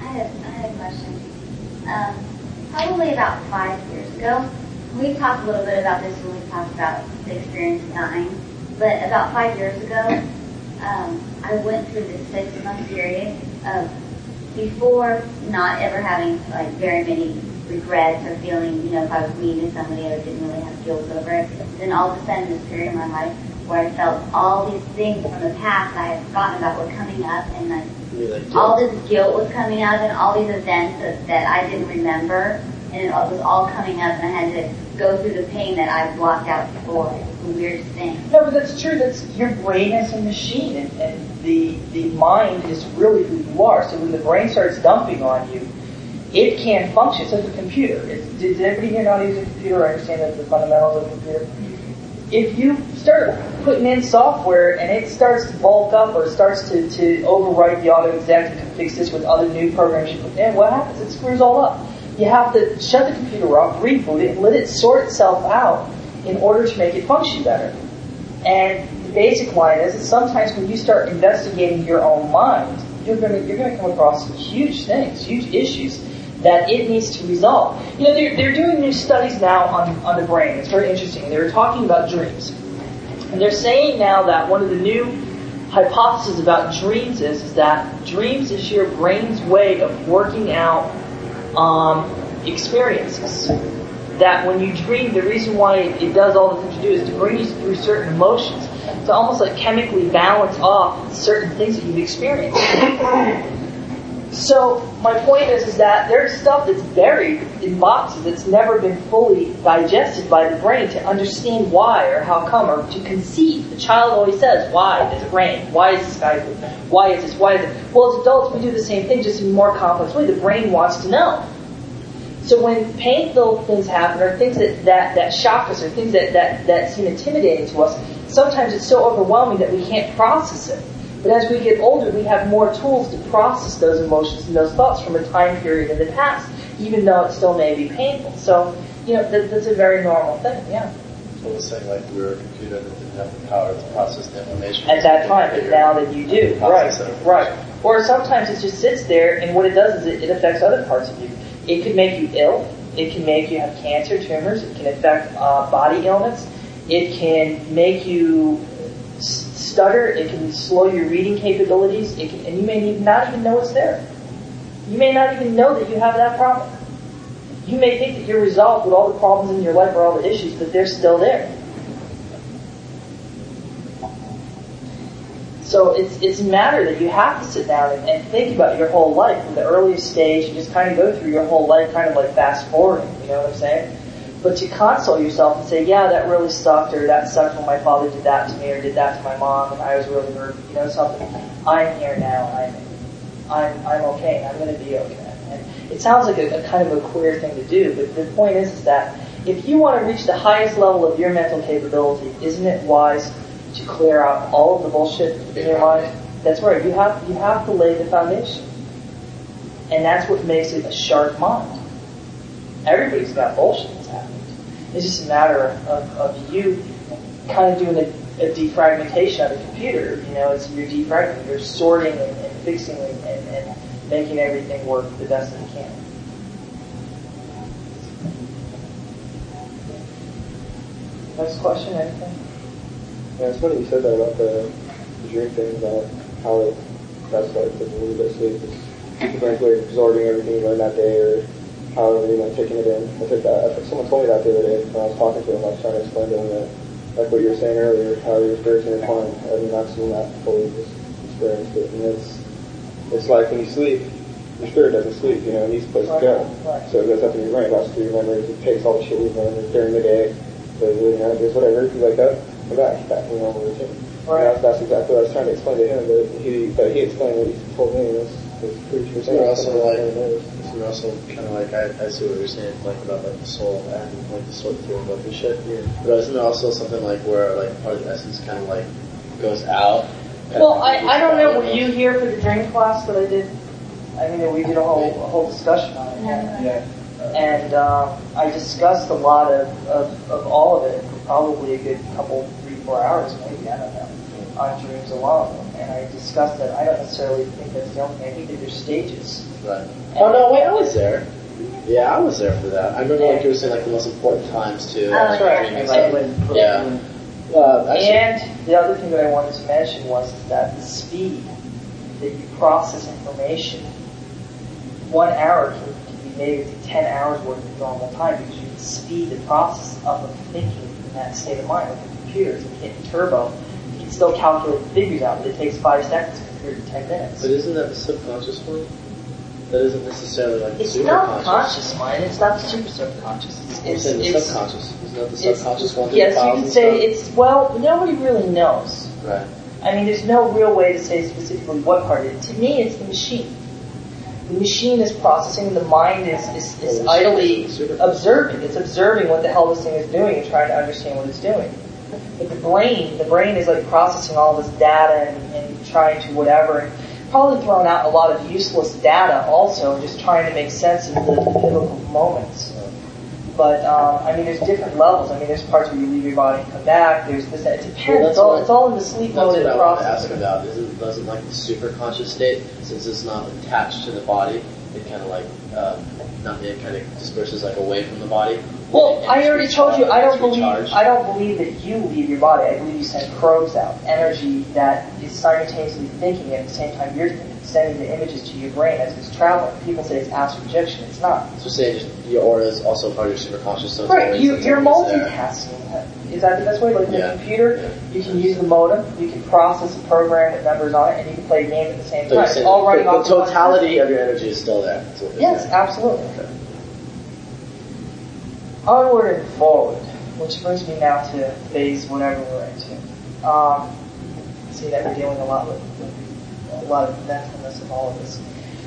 had a question. Probably about 5 years ago, we talked a little bit about this when we talked about the experience of dying, but about 5 years ago, I went through this 6-month period of before not ever having like very many regrets or feeling, if I was mean to somebody, I didn't really have guilt over it. Then all of a sudden, this period in my life where I felt all these things from the past I had forgotten about were coming up, and all this guilt was coming up, and all these events that I didn't remember, and it was all coming up, and I had to go through the pain that I blocked out before. It's the weirdest thing. No, but that's true. That's your brain is a machine, and the mind is really who you are. So when the brain starts dumping on you, it can't function. It's like a computer. Did anybody here not use a computer? I understand the fundamentals of a computer. If you start putting in software and it starts to bulk up or starts to overwrite the auto-exec and fix this with other new programs you put in, what happens? It screws all up. You have to shut the computer off, reboot it, and let it sort itself out in order to make it function better. And the basic line is that sometimes when you start investigating your own mind, you're going to come across some huge things, huge issues that it needs to resolve. They're doing new studies now on the brain. It's very interesting. They're talking about dreams. And they're saying now that one of the new hypotheses about dreams is that dreams is your brain's way of working out experiences. That when you dream, the reason why it does all the things you do is to bring you through certain emotions. To almost like chemically balance off certain things that you've experienced. So my point is that there's stuff that's buried in boxes that's never been fully digested by the brain to understand why or how come or to conceive. The child always says, why does it rain? Why is the sky blue? Why is this? Why is it? Well, as adults, we do the same thing, just in a more complex way. The brain wants to know. So when painful things happen or things that shock us or things that seem intimidating to us, sometimes it's so overwhelming that we can't process it. But as we get older, we have more tools to process those emotions and those thoughts from a time period in the past, even though it still may be painful. So, that's a very normal thing, yeah. So it's saying like we were a computer that didn't have the power to process the information. At that time, but now that you do. Right. Or sometimes it just sits there, and what it does is it affects other parts of you. It could make you ill. It can make you have cancer, tumors. It can affect body illness. It can make you stutter. It can slow your reading capabilities. And you may not even know it's there. You may not even know that you have that problem. You may think that you're resolved with all the problems in your life or all the issues, but they're still there. So it's a matter that you have to sit down and think about your whole life. From the earliest stage, you just kind of go through your whole life, kind of like fast forwarding, you know what I'm saying? But to console yourself and say, yeah, that really sucked, or that sucked when my father did that to me, or did that to my mom, and I was really hurt, something. I'm here now, I'm okay, and I'm going to be okay. And it sounds like a kind of a queer thing to do, but the point is that if you want to reach the highest level of your mental capability, isn't it wise to clear out all of the bullshit in your mind? That's right. You have to lay the foundation. And that's what makes it a sharp mind. Everybody's got bullshit that's happening. It's just a matter of you kind of doing a defragmentation of the computer. It's you're defragmenting, you're sorting and fixing and making everything work the best that it can. Next question, anything? Yeah, it's funny you said that about the dream thing, about how that's like taking a little bit of sleep. The brain's way of absorbing everything you learned that day, or however you taking it in. I took that. Someone told me that the other day when I was talking to him. I was trying to explain to him that, like what you were saying earlier, how your spirits intertwine. I have not seen that fully experienced it. And it's like when you sleep, your spirit doesn't sleep, it needs a place to go. Right. So it goes up in your brain, lots through your memories, it takes all the shit we've learned during the day, the living habits, whatever. You wake up, come back to your normal routine. Right. That's exactly what I was trying to explain to him, but he explained what he told me, and it's pretty true. So we're also kind of like, I see what you're saying, like about like the soul and like the sort through and and shit. Yeah. But isn't there also something like where like part of the essence kind of like goes out? Well, I don't know, were you here for the dream class that I did? I mean, we did a whole discussion on it. Yeah. And I discussed a lot of all of it for probably a good couple, 3-4 hours maybe, I don't know, on dreams alone. and I discussed that I don't necessarily think that's the only thing. I think that there's stages. Right. Oh no, wait, I was there. Yeah, I was there for that. I remember like you were saying like the most important times too. That's right. Yeah. And the other thing that I wanted to mention was that the speed that you process information, 1 hour can be made into 10 hours worth of normal time because you can speed the process up of thinking in that state of mind. Like a computer, it's hitting turbo. You can still calculate the figures out, but it takes 5 seconds compared to 10 minutes. But isn't that the subconscious one? That isn't necessarily like the It's super not conscious. conscious mind. It's not the super subconscious. It's the subconscious. Isn't that the subconscious one? Yes, you can say it's, well, nobody really knows. Right. I mean, there's no real way to say specifically what part it is. To me, it's the machine. The machine is processing. The mind is idly observing. It's observing what the hell this thing is doing and trying to understand what it's doing. But the brain is like processing all this data and trying to whatever. And probably throwing out a lot of useless data also, and just trying to make sense of the pivotal moments. But, I mean, there's different levels. I mean, there's parts where you leave your body and come back. There's this, it depends. Well, it's all in the sleep mode of the process. That's what I wanted to ask about. Doesn't like the super conscious state, since it's not attached to the body, it kind of like, it kind of disperses like away from the body. Well, I already told you, I don't believe that you leave your body. I believe you send probes out, energy that is simultaneously thinking at the same time you're thinking, sending the images to your brain as it's traveling. People say it's astral projection. It's not. So saying just your aura is also part of your superconscious. So right, you're multitasking. Is that the best way? Like in a computer, you can use the modem, you can process a program with numbers on it, and you can play a game at the same time. It's all running off the totality of your energy is still there. Yes, absolutely. Okay. Onward and forward, which brings me now to phase whatever we're into. See that we're dealing a lot with a lot of mentalness and all of this.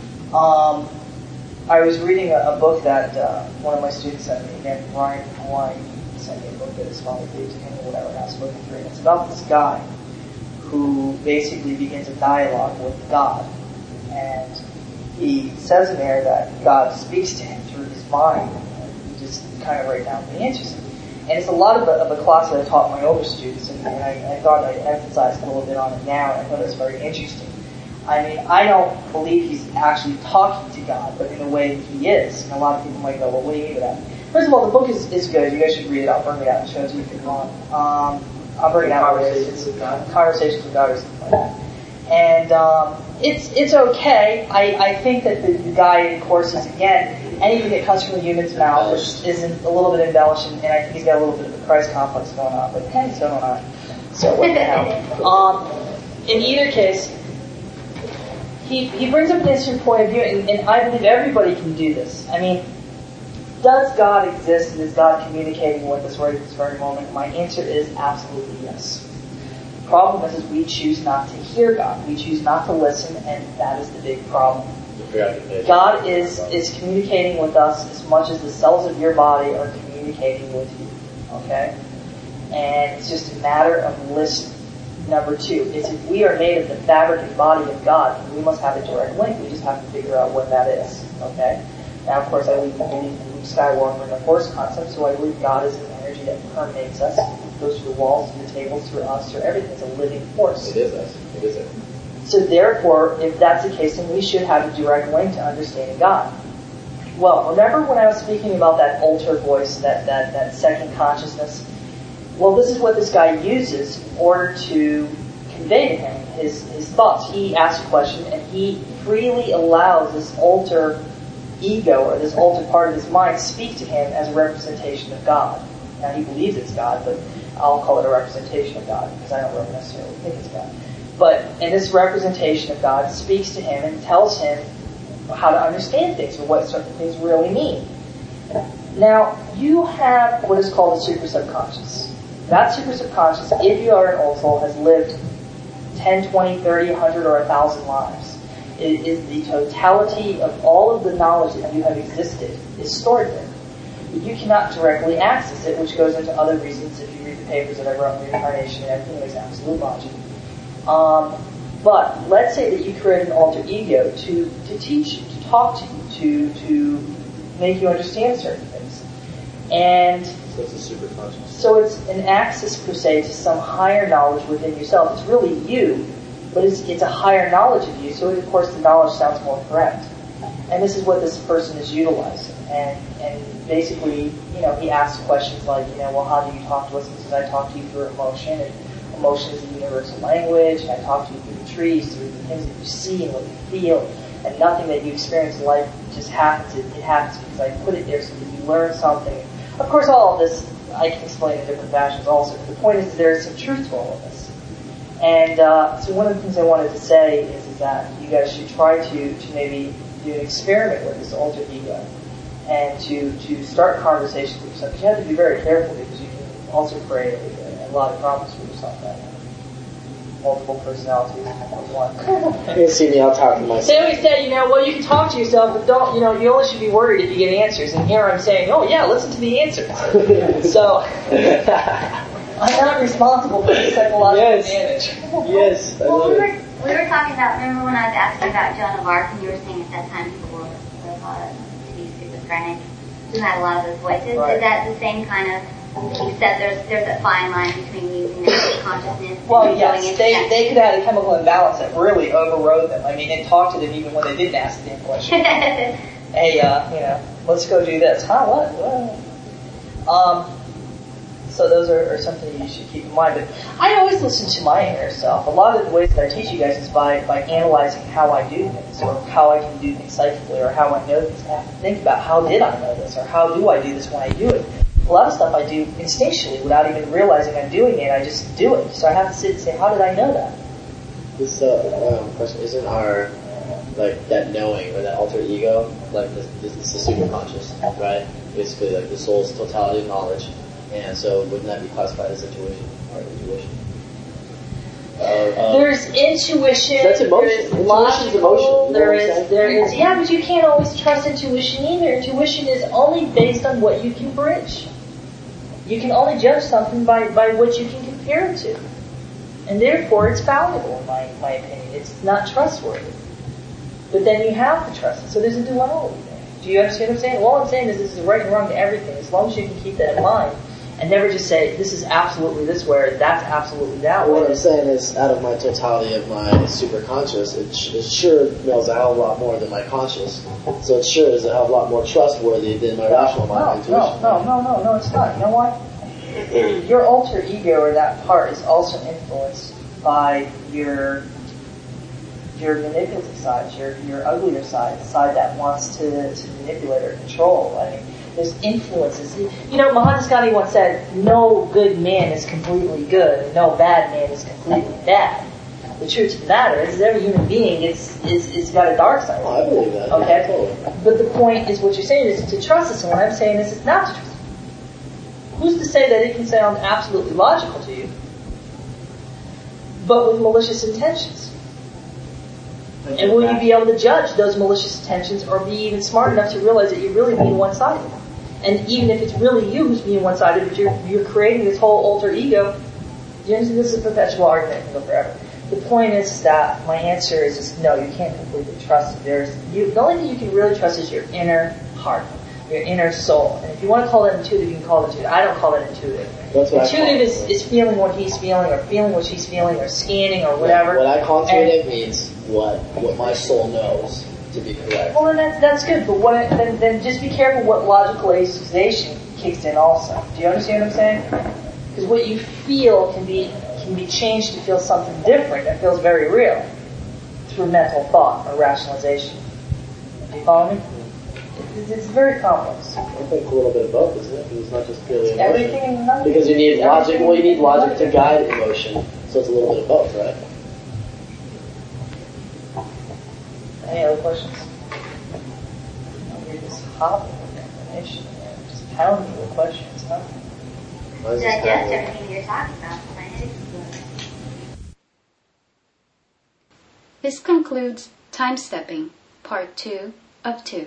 I was reading a book that one of my students sent me, again, Ryan Hawaii, sent me a book that his father gave to him or whatever, and I was looking through it. It's about this guy who basically begins a dialogue with God. And he says in there that God speaks to him through his mind. And he just kind of write down the answers. And it's a lot of the class that I taught my older students, and I thought I'd emphasize a little bit on it now, and I thought it was very interesting. I mean, I don't believe he's actually talking to God, but in a way he is. And a lot of people might go, well, what do you mean by that? First of all, the book is good. You guys should read it. I'll bring it out and show it to you if you want. I'll bring it out. Conversations with God. Conversations with God or something like that. And it's okay. I think that the guy, of course, is, again, anything that comes from a human's mouth is a little bit embellished, and I think he's got a little bit of a Christ complex going on. But hey, so don't I. So what the hell? In either case, he brings up an interesting point of view, and I believe everybody can do this. I mean, does God exist, and is God communicating with us right at this very moment? My answer is absolutely yes. The problem is we choose not to hear God. We choose not to listen, and that is the big problem. God is communicating with us as much as the cells of your body are communicating with you. Okay? And it's just a matter of listening. Number two, is if we are made of the fabric and body of God, we must have a direct link. We just have to figure out what that is. Okay? Now, of course, I believe in Luke Skywalker and the Force concept, so I believe God is an energy that permeates us, goes through the walls, through the tables, through us, through everything. It's a living force. It is us. It is it. So therefore, if that's the case, then we should have a direct link to understanding God. Well, remember when I was speaking about that alter voice, that second consciousness? Well, this is what this guy uses in order to convey to him his thoughts. He asks a question, and he freely allows this alter ego, or this alter part of his mind, speak to him as a representation of God. Now, he believes it's God, but I'll call it a representation of God, because I don't really necessarily think it's God. But, and this representation of God speaks to him and tells him how to understand things, or what certain things really mean. Now, you have what is called a super subconscious. That super subconscious, if you are an old soul, has lived 10, 20, 30, 100, or 1,000 lives. It is the totality of all of the knowledge that you have existed is stored there. But you cannot directly access it, which goes into other reasons. If you read the papers that I wrote on reincarnation and everything, makes absolute logic. But let's say that you create an alter ego to teach you, to talk to you, to make you understand certain things. And so it's a super conscious. So it's an access, per se, to some higher knowledge within yourself. It's really you but it's a higher knowledge of you, so of course the knowledge sounds more correct. And this is what this person is utilizing. And basically, he asks questions like, well, how do you talk to us? He says, I talk to you through emotion, and emotion is the universal language, and I talk to you through the trees, through the things that you see and what you feel, and nothing that you experience in life just happens. It happens because I put it there so that you learn something. Of course, all of this I can explain in different fashions also. The point is there is some truth to all of this. And so one of the things I wanted to say is that you guys should try to maybe do an experiment with this alter ego and to start conversations with yourself. Because you have to be very careful because you can also create a lot of problems for yourself that way. Multiple personalities in one. You can see me, I'll talk to myself. They always say, well, you can talk to yourself, but don't, you only should be worried if you get answers. And here I'm saying, oh yeah, listen to the answers. So, I'm not responsible for the psychological damage. Yes. Well, we were talking about, remember when I was asking about Joan of Arc, and you were saying at that time people were thought to be schizophrenic, who had a lot of those voices. Right. Is that the same kind of, you said there's a fine line between using their consciousness Well, and going yes, into they could have a chemical imbalance that really overrode them. I mean, it talked to them even when they didn't ask the damn question. Hey, let's go do this. Huh, what? So those are something you should keep in mind. But I always listen to my inner self. A lot of the ways that I teach you guys is by analyzing how I do things, or how I can do things psychically, or how I know things. I have to think about how did I know this, or how do I do this when I do it. A lot of stuff I do instinctually without even realizing I'm doing it. I just do it. So I have to sit and say, how did I know that? This question, isn't our, that knowing, or that alter ego, this is the superconscious, right? Basically, the soul's totality of knowledge. And so wouldn't that be classified as intuition, or intuition? There's intuition. That's emotion. There is Intuition's logical. emotion. There is. Yeah, but you can't always trust intuition either. Intuition is only based on what you can bridge. You can only judge something by what you can compare it to. And therefore it's fallible in my opinion. It's not trustworthy. But then you have to trust it. So there's a duality there. Do you understand what I'm saying? All I'm saying is this is right and wrong to everything. As long as you can keep that in mind and never just say, this is absolutely this way, or that's absolutely that way. What I'm saying is, out of my totality of my superconscious, it sure knows a hell of a lot more than my conscious. So it sure is a hell of a lot more trustworthy than my rational mind. No, it's not. You know what? Your alter ego, or that part, is also influenced by your manipulative side, your uglier side, the side that wants to manipulate or control. I mean, there's influences. Mahatma Gandhi once said, no good man is completely good, and no bad man is completely bad. The truth of the matter is every human being is got a dark side. Oh, I believe that. Okay? Yeah, totally. But the point is, what you're saying is to trust this, and what I'm saying is it's not to trust it. Who's to say that it can sound absolutely logical to you, but with malicious intentions? And will you be able to judge those malicious intentions, or be even smart enough to realize that you're really being one-sided? And even if it's really you who's being one-sided, but you're creating this whole alter ego, you understand, this is a perpetual argument. It can go forever. The point is that my answer is just no, you can't completely trust it. The only thing you can really trust is your inner heart, your inner soul. And if you want to call that intuitive, you can call it intuitive. I don't call it intuitive. That's what Intuitive is feeling what he's feeling, or feeling what she's feeling, or scanning, or whatever. What I call intuitive means what my soul knows to be correct. Well, then that's good, but then just be careful what logical association kicks in also. Do you understand what I'm saying? Because what you feel can be changed to feel something different that feels very real through mental thought or rationalization. Do you follow me? It's very complex. I think a little bit of both, isn't it? Because it's not just purely emotion. Everything and nothing. Because you need logic. Well, you need logic to guide emotion, so it's a little bit of both, right? Any other questions? You're just hopping with information, just pounding with questions, huh? digest everything you're talking about. My head explodes. This concludes Time Stepping, Part 2 of 2.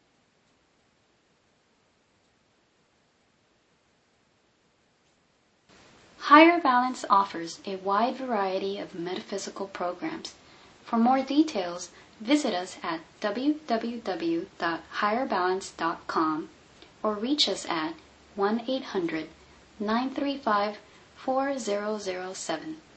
Higher Balance offers a wide variety of metaphysical programs. For more details, visit us at www.higherbalance.com or reach us at 1-800-935-4007.